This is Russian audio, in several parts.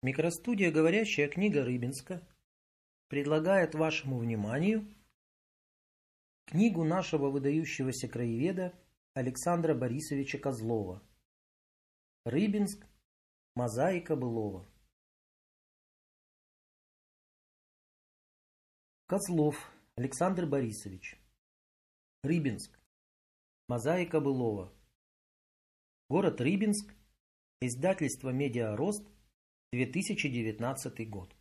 Микростудия «Говорящая книга» Рыбинска предлагает вашему вниманию книгу нашего выдающегося краеведа Александра Борисовича Козлова «Рыбинск. Мозаика былого». Козлов Александр Борисович. Рыбинск. Мозаика былого. Город Рыбинск. Издательство «Медиарост», 2019 год.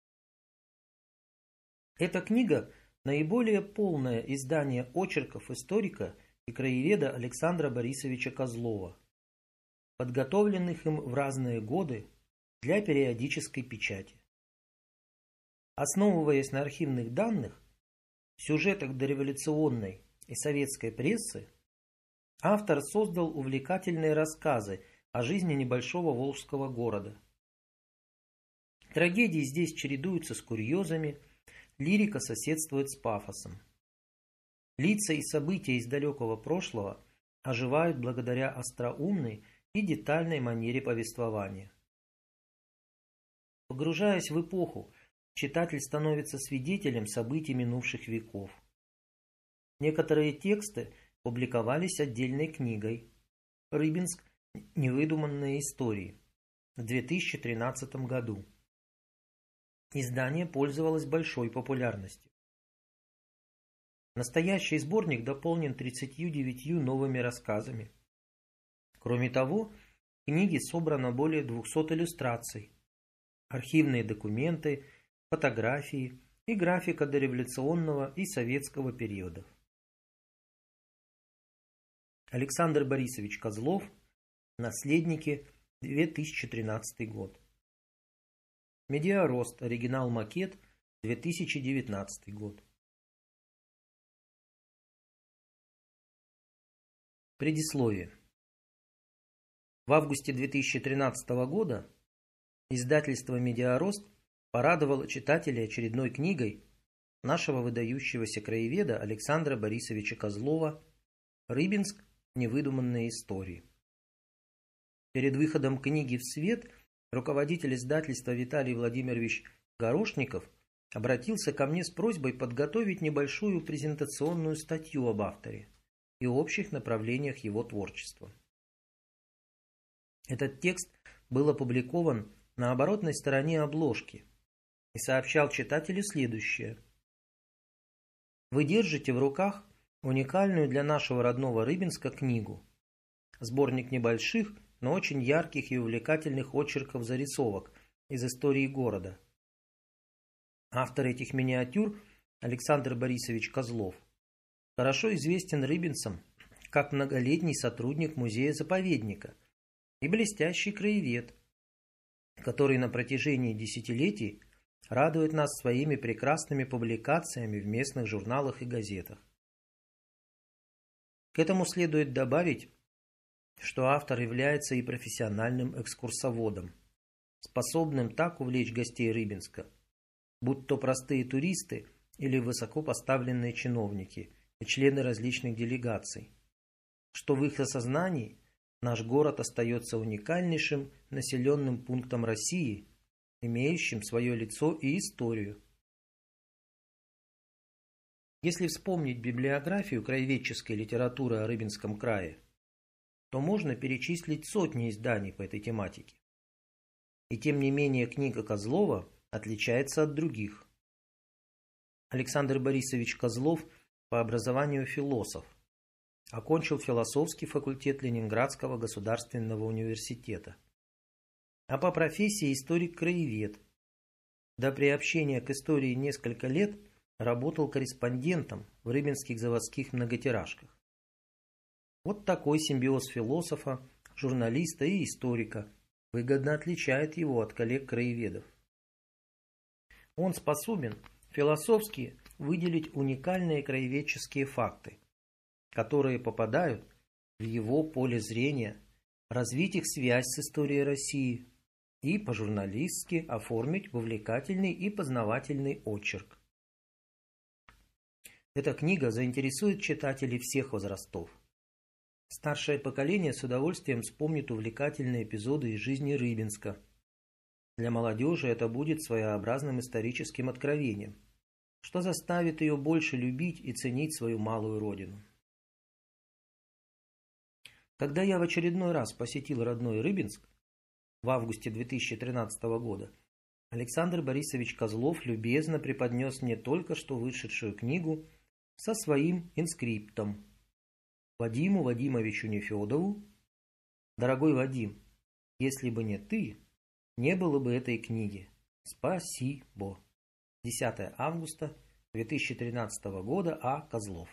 Эта книга – наиболее полное издание очерков историка и краеведа Александра Борисовича Козлова, подготовленных им в разные годы для периодической печати. Основываясь на архивных данных, сюжетах дореволюционной и советской прессы, автор создал увлекательные рассказы о жизни небольшого волжского города. Трагедии здесь чередуются с курьезами, лирика соседствует с пафосом. Лица и события из далекого прошлого оживают благодаря остроумной и детальной манере повествования. Погружаясь в эпоху, читатель становится свидетелем событий минувших веков. Некоторые тексты публиковались отдельной книгой «Рыбинск. Невыдуманные истории» в 2013 году. Издание пользовалось большой популярностью. Настоящий сборник дополнен 39 новыми рассказами. Кроме того, в книге собрано более 200 иллюстраций, архивные документы, фотографии и графика дореволюционного и советского периодов. Александр Борисович Козлов. Наследники. 2013 год. Медиарост. Оригинал макет. 2019 год. Предисловие. В августе 2013 года издательство «Медиарост» порадовало читателей очередной книгой нашего выдающегося краеведа Александра Борисовича Козлова «Рыбинск. Невыдуманные истории». Перед выходом книги в свет руководитель издательства Виталий Владимирович Горошников обратился ко мне с просьбой подготовить небольшую презентационную статью об авторе и общих направлениях его творчества. Этот текст был опубликован на оборотной стороне обложки и сообщал читателю следующее. Вы держите в руках уникальную для нашего родного Рыбинска книгу, сборник небольших, но очень ярких и увлекательных очерков-зарисовок из истории города. Автор этих миниатюр, Александр Борисович Козлов, хорошо известен рыбинцам как многолетний сотрудник музея-заповедника и блестящий краевед, который на протяжении десятилетий радует нас своими прекрасными публикациями в местных журналах и газетах. К этому следует добавить, что автор является и профессиональным экскурсоводом, способным так увлечь гостей Рыбинска, будь то простые туристы или высокопоставленные чиновники и члены различных делегаций, что в их осознании наш город остается уникальнейшим населенным пунктом России, имеющим свое лицо и историю. Если вспомнить библиографию краеведческой литературы о Рыбинском крае, то можно перечислить сотни изданий по этой тематике. И тем не менее книга Козлова отличается от других. Александр Борисович Козлов по образованию философ. Окончил философский факультет Ленинградского государственного университета. А по профессии историк-краевед. До приобщения к истории несколько лет работал корреспондентом в рыбинских заводских многотиражках. Вот такой симбиоз философа, журналиста и историка выгодно отличает его от коллег-краеведов. Он способен философски выделить уникальные краеведческие факты, которые попадают в его поле зрения, развить их связь с историей России и по-журналистски оформить увлекательный и познавательный очерк. Эта книга заинтересует читателей всех возрастов. Старшее поколение с удовольствием вспомнит увлекательные эпизоды из жизни Рыбинска, Для молодежи это будет своеобразным историческим откровением, что заставит ее больше любить и ценить свою малую родину. Когда я в очередной раз посетил родной Рыбинск в августе 2013 года, Александр Борисович Козлов любезно преподнес мне только что вышедшую книгу со своим инскриптом: Вадиму Вадимовичу Нефедову: «Дорогой Вадим, если бы не ты, не было бы этой книги. Спасибо». 10 августа 2013 года. А. Козлов.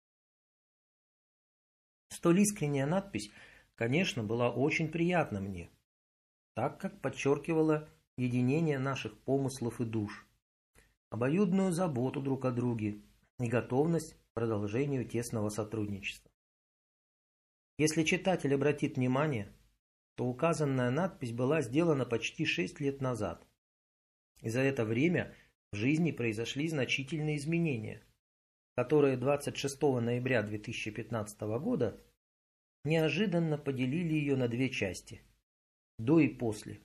Столь искренняя надпись, конечно, была очень приятна мне, так как подчеркивала единение наших помыслов и душ, обоюдную заботу друг о друге и готовность к продолжению тесного сотрудничества. Если читатель обратит внимание, то указанная надпись была сделана почти 6 лет назад, и за это время в жизни произошли значительные изменения, которые 26 ноября 2015 года неожиданно поделили ее на две части – до и после.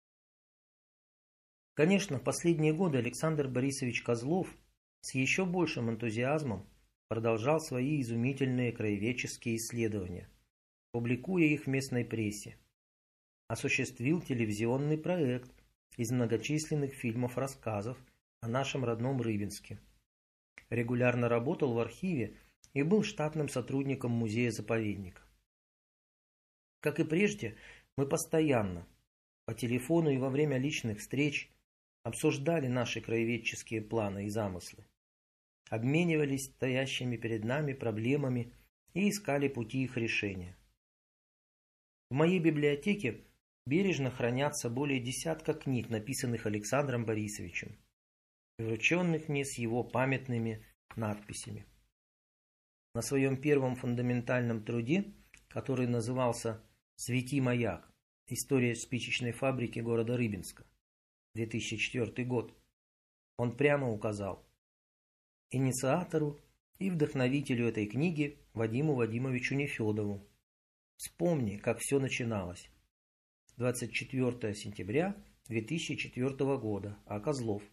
Конечно, в последние годы Александр Борисович Козлов с еще большим энтузиазмом продолжал свои изумительные краеведческие исследования, публикуя их в местной прессе. Осуществил телевизионный проект из многочисленных фильмов-рассказов о нашем родном Рыбинске. Регулярно работал в архиве и был штатным сотрудником музея-заповедника. Как и прежде, мы постоянно, по телефону и во время личных встреч, обсуждали наши краеведческие планы и замыслы, обменивались стоящими перед нами проблемами и искали пути их решения. В моей библиотеке бережно хранятся более десятка книг, написанных Александром Борисовичем и врученных мне с его памятными надписями. На своем первом фундаментальном труде, который назывался «Свети маяк. История спичечной фабрики города Рыбинска», 2004 год, он прямо указал: инициатору и вдохновителю этой книги Вадиму Вадимовичу Нефедову: вспомни, как все начиналось. 24 сентября 2004 года. А. Козлов.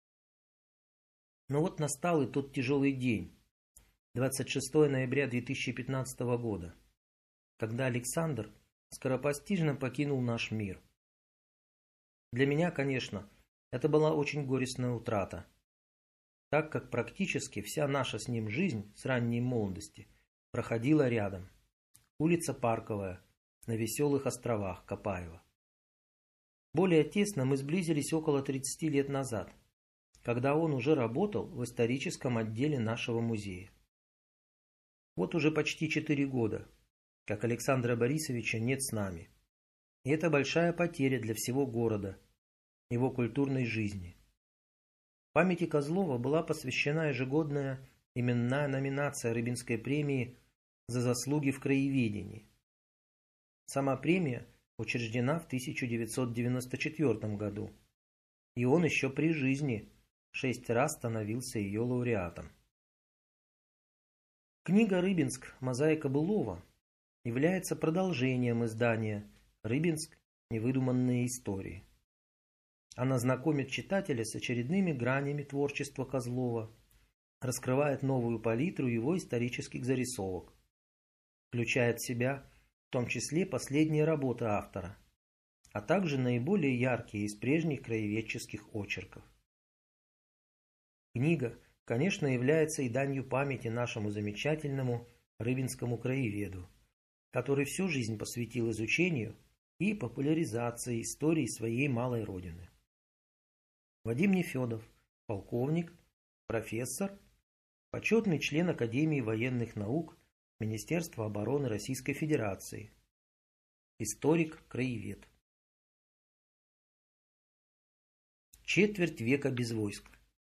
Но вот настал и тот тяжелый день, 26 ноября 2015 года, когда Александр скоропостижно покинул наш мир. Для меня, конечно, это была очень горестная утрата, так как практически вся наша с ним жизнь с ранней молодости проходила рядом. Улица Парковая, на Веселых островах, Копаева. Более тесно мы сблизились около 30 лет назад, когда он уже работал в историческом отделе нашего музея. Вот уже почти 4 года, как Александра Борисовича нет с нами. И это большая потеря для всего города, его культурной жизни. Памяти Козлова была посвящена ежегодная именная номинация Рыбинской премии за заслуги в краеведении. Сама премия учреждена в 1994 году, и он еще при жизни 6 раз становился ее лауреатом. Книга «Рыбинск. Мозаика былого» является продолжением издания «Рыбинск. Невыдуманные истории». Она знакомит читателя с очередными гранями творчества Козлова, раскрывает новую палитру его исторических зарисовок, включает в себя в том числе последние работы автора, а также наиболее яркие из прежних краеведческих очерков. Книга, конечно, является и данью памяти нашему замечательному рыбинскому краеведу, который всю жизнь посвятил изучению и популяризации истории своей малой родины. Вадим Нефедов, полковник, профессор, почетный член Академии военных наук Министерства обороны Российской Федерации, историк-краевед. Четверть века без войск.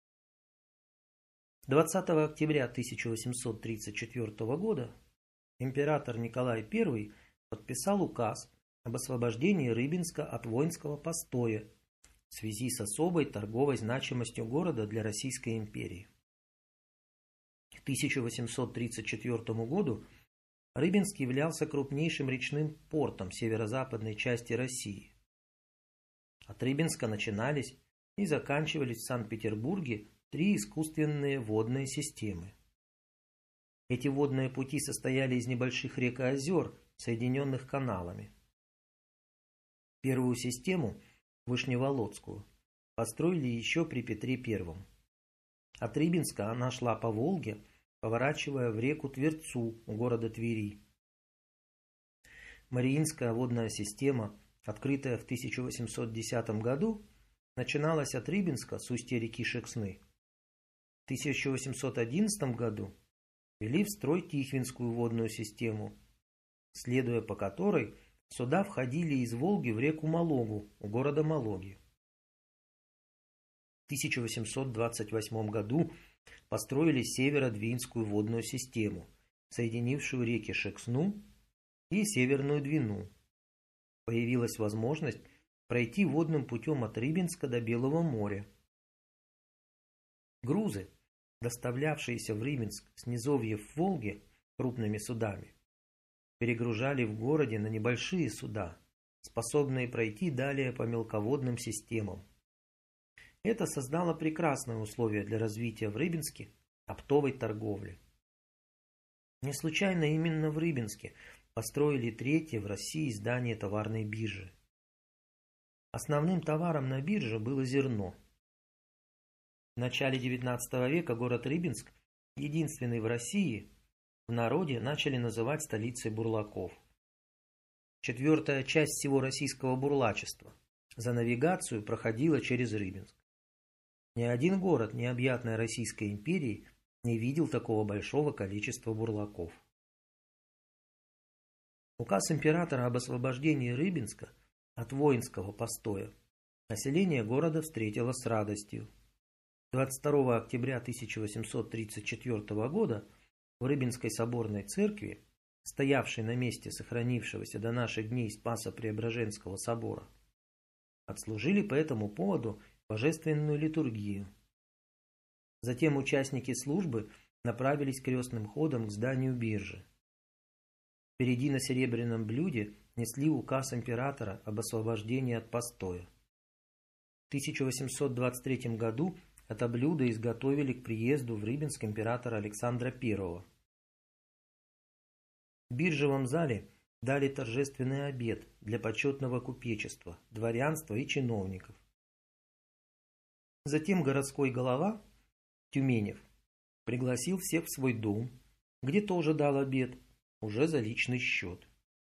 20 октября 1834 года император Николай I подписал указ об освобождении Рыбинска от воинского постоя в связи с особой торговой значимостью города для Российской империи. К 1834 году Рыбинск являлся крупнейшим речным портом северо-западной части России. От Рыбинска начинались и заканчивались в Санкт-Петербурге 3 искусственные водные системы. Эти водные пути состояли из небольших рек и озер, соединенных каналами. Первую систему, Вышневолодскую, построили еще при Петре I. От Рыбинска она шла по Волге, поворачивая в реку Тверцу у города Твери. Мариинская водная система, открытая в 1810 году, начиналась от Рыбинска с устья реки Шексны. В 1811 году ввели в строй Тихвинскую водную систему, следуя по которой суда входили из Волги в реку Малогу у города Малоги. В 1828 году построили Северо-Двинскую водную систему, соединившую реки Шексну и Северную Двину. Появилась возможность пройти водным путем от Рыбинска до Белого моря. Грузы, доставлявшиеся в Рыбинск с низовьев Волги крупными судами, перегружали в городе на небольшие суда, способные пройти далее по мелководным системам. Это создало прекрасные условия для развития в Рыбинске оптовой торговли. Не случайно именно в Рыбинске построили 3-е в России здание товарной биржи. Основным товаром на бирже было зерно. В начале XIX века город Рыбинск, единственный в России, в народе начали называть столицей бурлаков. 4-я часть всего российского бурлачества за навигацию проходила через Рыбинск. Ни один город необъятной Российской империи не видел такого большого количества бурлаков. Указ императора об освобождении Рыбинска от воинского постоя население города встретило с радостью. 22 октября 1834 года в Рыбинской соборной церкви, стоявшей на месте сохранившегося до наших дней Спасо-Преображенского собора, отслужили по этому поводу божественную литургию. Затем участники службы направились крестным ходом к зданию биржи. Впереди на серебряном блюде несли указ императора об освобождении от постоя. В 1823 году это блюдо изготовили к приезду в Рыбинск императора Александра I. В биржевом зале дали торжественный обед для почетного купечества, дворянства и чиновников. Затем городской голова Тюменев пригласил всех в свой дом, где тоже дал обед, уже за личный счет.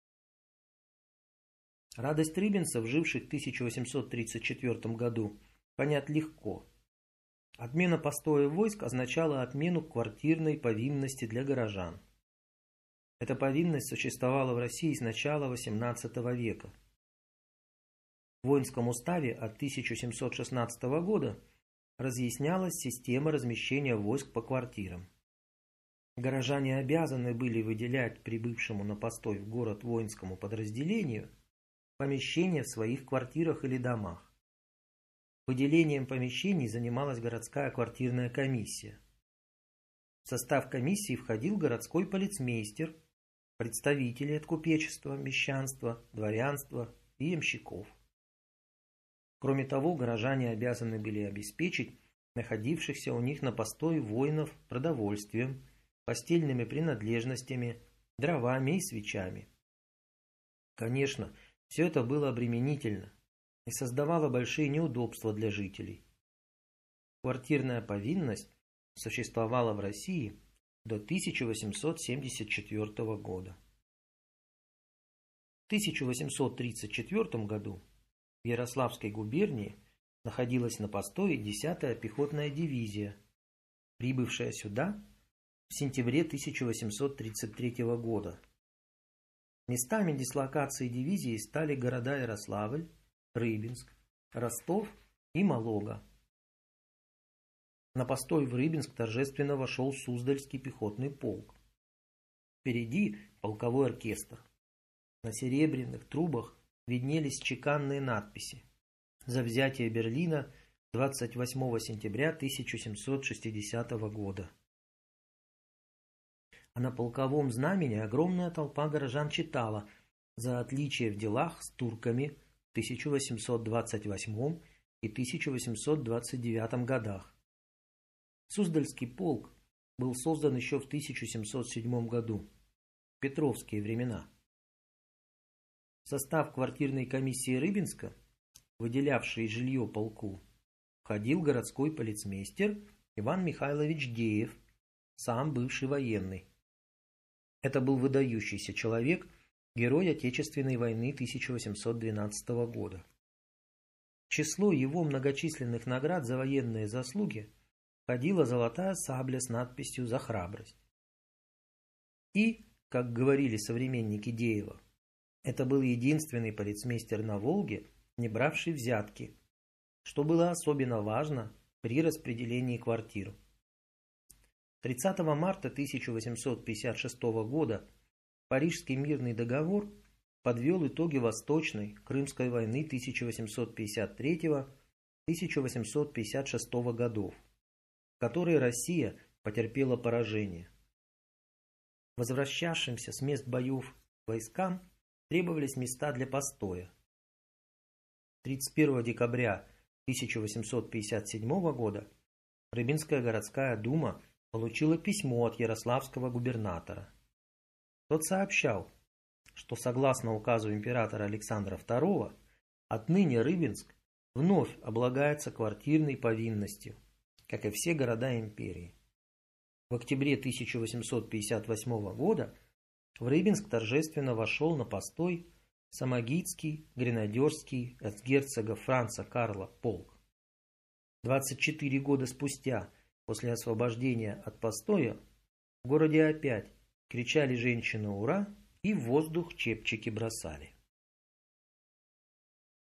Радость рыбинцев, живших в 1834 году, понять легко. Отмена постоя войск означала отмену квартирной повинности для горожан. Эта повинность существовала в России с начала XVIII века. В воинском уставе от 1716 года разъяснялась система размещения войск по квартирам. Горожане обязаны были выделять прибывшему на постой в город воинскому подразделению помещения в своих квартирах или домах. Выделением помещений занималась городская квартирная комиссия. В состав комиссии входил городской полицмейстер, представители от купечества, мещанства, дворянства и ямщиков. Кроме того, горожане обязаны были обеспечить находившихся у них на постое воинов продовольствием, постельными принадлежностями, дровами и свечами. Конечно, все это было обременительно и создавало большие неудобства для жителей. Квартирная повинность существовала в России до 1874 года. В 1834 году в Ярославской губернии находилась на постое 10-я пехотная дивизия, прибывшая сюда в сентябре 1833 года. Местами дислокации дивизии стали города Ярославль, Рыбинск, Ростов и Малога. На постой в Рыбинск торжественно вошел Суздальский пехотный полк. Впереди полковой оркестр. На серебряных трубах виднелись чеканные надписи: «За взятие Берлина 28 сентября 1760 года». А на полковом знамени огромная толпа горожан читала: «За отличие в делах с турками в 1828 и 1829 годах. Суздальский полк был создан еще в 1707 году, в петровские времена. В состав квартирной комиссии Рыбинска, выделявшей жилье полку, входил городской полицмейстер Иван Михайлович Деев, сам бывший военный. Это был выдающийся человек, герой Отечественной войны 1812 года. В число его многочисленных наград за военные заслуги входила золотая сабля с надписью «За храбрость». И, как говорили современники Деева, это был единственный полицмейстер на Волге, не бравший взятки, что было особенно важно при распределении квартир. 30 марта 1856 года Парижский мирный договор подвел итоги Восточной Крымской войны 1853-1856 годов, в которой Россия потерпела поражение. Возвращавшимся с мест боев войскам требовались места для постоя. 31 декабря 1857 года Рыбинская городская дума получила письмо от ярославского губернатора. Тот сообщал, что согласно указу императора Александра II, отныне Рыбинск вновь облагается квартирной повинностью, как и все города империи. В октябре 1858 года в Рыбинск торжественно вошел на постой Самогитский, гренадерский от герцога Франца Карла полк. 24 года спустя, после освобождения от постоя, в городе опять кричали женщины «Ура!» и в воздух чепчики бросали.